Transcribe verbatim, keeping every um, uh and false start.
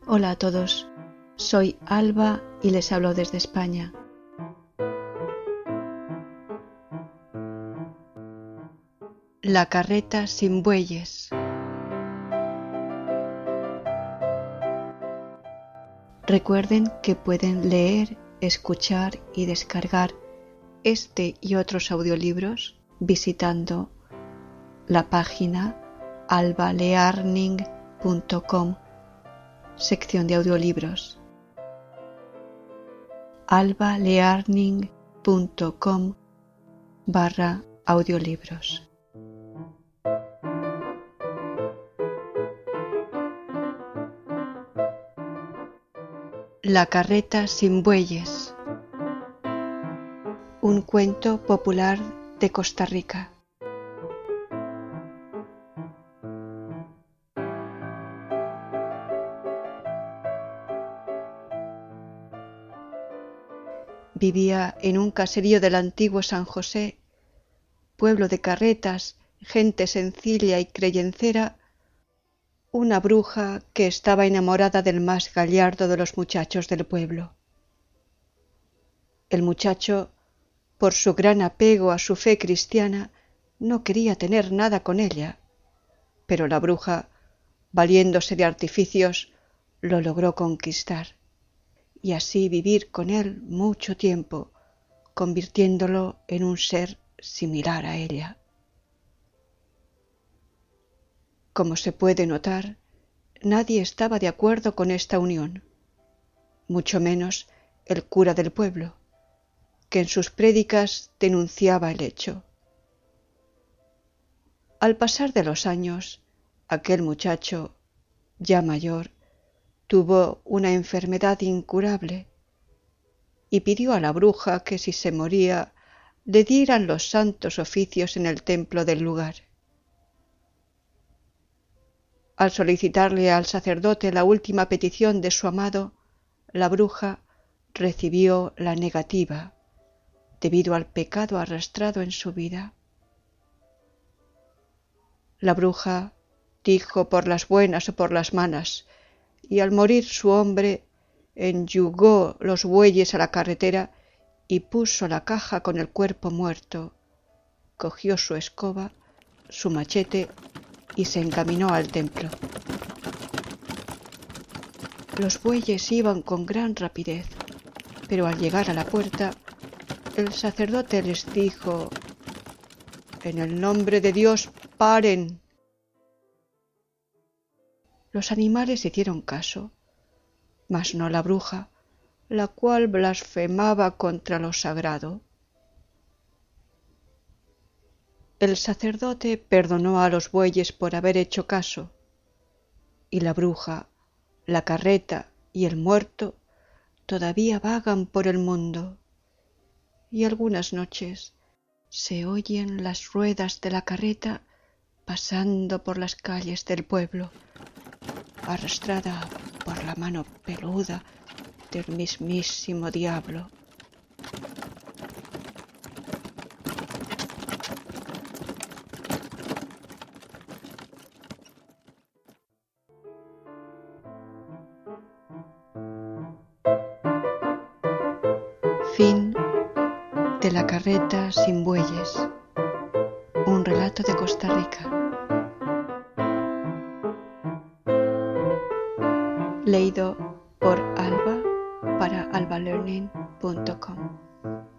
Hola a todos, soy Alba y les hablo desde España. La carreta sin bueyes. Recuerden que pueden leer, escuchar y descargar este y otros audiolibros visitando la página alba learning punto com, sección de audiolibros. alba learning punto com barra audiolibros. La carreta sin bueyes. Un cuento popular de Costa Rica. Vivía en un caserío del antiguo San José, pueblo de carretas, gente sencilla y creyencera, una bruja que estaba enamorada del más gallardo de los muchachos del pueblo. El muchacho, por su gran apego a su fe cristiana, no quería tener nada con ella, pero la bruja, valiéndose de artificios, lo logró conquistar, y así vivir con él mucho tiempo, convirtiéndolo en un ser similar a ella. Como se puede notar, nadie estaba de acuerdo con esta unión, mucho menos el cura del pueblo, que en sus prédicas denunciaba el hecho. Al pasar de los años, aquel muchacho, ya mayor, tuvo una enfermedad incurable y pidió a la bruja que si se moría le dieran los santos oficios en el templo del lugar. Al solicitarle al sacerdote la última petición de su amado, la bruja recibió la negativa debido al pecado arrastrado en su vida. La bruja dijo por las buenas o por las malas, y al morir su hombre enyugó los bueyes a la carretera y puso la caja con el cuerpo muerto, cogió su escoba, su machete y se encaminó al templo. Los bueyes iban con gran rapidez, pero al llegar a la puerta, el sacerdote les dijo: «En el nombre de Dios, paren». Los animales hicieron caso, mas no la bruja, la cual blasfemaba contra lo sagrado. El sacerdote perdonó a los bueyes por haber hecho caso, y la bruja, la carreta y el muerto todavía vagan por el mundo, y algunas noches se oyen las ruedas de la carreta pasando por las calles del pueblo, arrastrada por la mano peluda del mismísimo diablo. Fin de La carreta sin bueyes, un relato de Costa Rica. Leído por Alba para alba learning punto com.